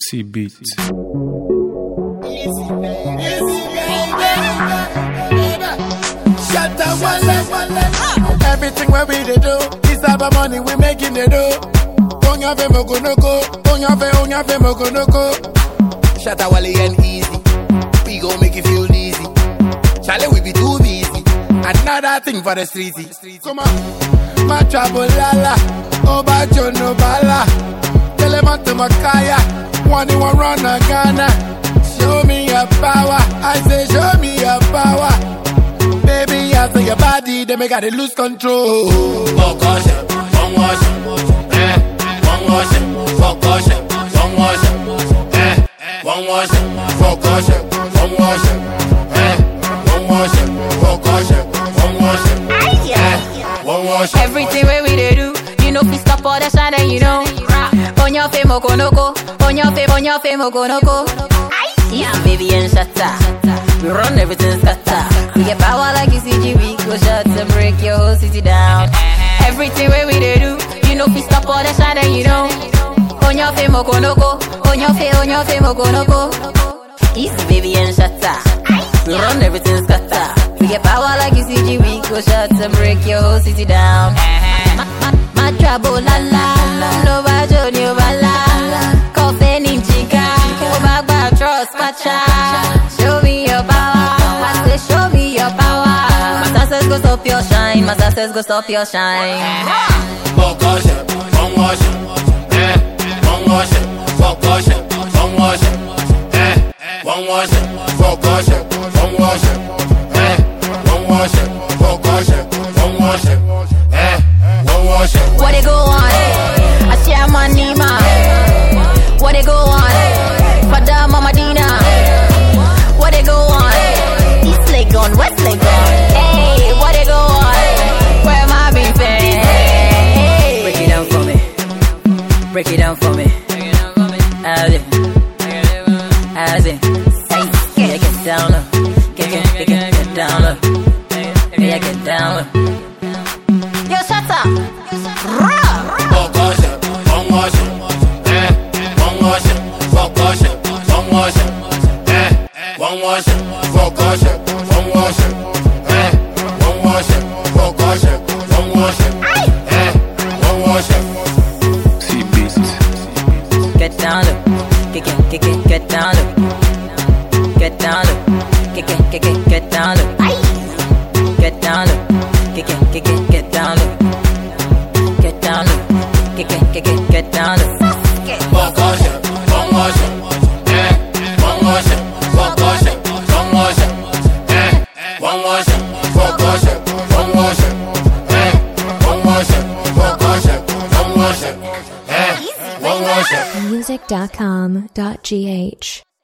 C beat. Everything where we dey do, this type of money we making the do. Onyafe mokonoko, onyafe mokonoko. Shatta Wale and easy, we gon' make you feel easy. Charlie we be too busy, another thing for the streety. Come on, my trouble lala, Obajo no bala. Tell him to Makaya, one run a Ghana. Show me your power, I say show me your power. Baby, after your body, they make it lose control. Fuck caution, don't wash it. One wash it, fuck caution, don't wash it. One wash it, fuck caution, don't wash it. One wash it, fuck caution, don't wash it. One wash it. Everything where we dey do, you know, we stop all the shine and you know. On your fame, mokonoko. On your fame, mokonoko. Yeah, baby and shatta. We run everything scatter. We get power like ECGB. Go shots and break your whole city down. Everything where we dey do, you know, we stop all the shine and you know. On your fame, mokonoko. On your fame, mokonoko. Easy, baby and shatta. We run everything scatter. We get power like ECGB. Go shots and break your whole city down. My trouble la la, no bajo ni bala. Coffee ni chica, obagba trust pacha. Show me your power, I say show me your power. My success go stop your shine, my success go stop your shine. Fuck caution, don't wash it. Don't wash it, fuck caution, don't wash it. One wash it, fuck caution, don't wash it. One wash it, fuck caution, don't wash it. What they go on? I share money, man. What they go on? Pada Mama Dina. What they go on? East Legon, West Legon. Hey, what they go on? Where am I being fed? Hey. Break it down for me. Break it down for me. As it. Yeah, get down low. Get down low. Yeah, get down low. Yo, shut up. Fuck caution, don't wash it. One wash it, fuck caution, don't wash it. One wash it, fuck caution, don't wash it. One wash it, fuck caution, don't wash it. One wash it. C beat. Get down low. Get down low. Get down low. Get down low. Get down low. Get down low. Get down low. Get down low. Fuck caution, don't wash it. One wash it, fuck caution, don't wash it. One wash it, fuck caution, don't wash it. One wash it, fuck caution, don't wash it. One wash it. Music.com.gh